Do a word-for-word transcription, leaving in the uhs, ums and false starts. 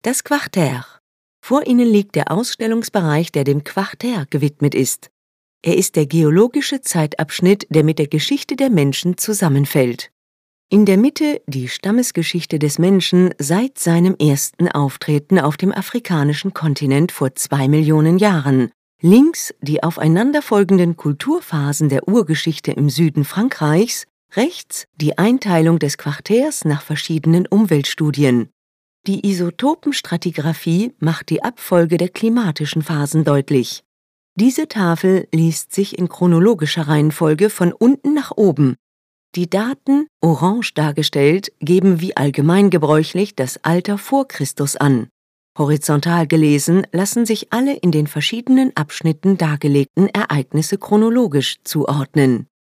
Das Quartär. Vor Ihnen liegt der Ausstellungsbereich, der dem Quartär gewidmet ist. Er ist der geologische Zeitabschnitt, der mit der Geschichte der Menschen zusammenfällt. In der Mitte die Stammesgeschichte des Menschen seit seinem ersten Auftreten auf dem afrikanischen Kontinent vor zwei Millionen Jahren. Links die aufeinanderfolgenden Kulturphasen der Urgeschichte im Süden Frankreichs, rechts die Einteilung des Quartärs nach verschiedenen Umweltstudien. Die Isotopenstratigraphie macht die Abfolge der klimatischen Phasen deutlich. Diese Tafel liest sich in chronologischer Reihenfolge von unten nach oben. Die Daten, orange dargestellt, geben wie allgemein gebräuchlich das Alter vor Christus an. Horizontal gelesen lassen sich alle in den verschiedenen Abschnitten dargelegten Ereignisse chronologisch zuordnen.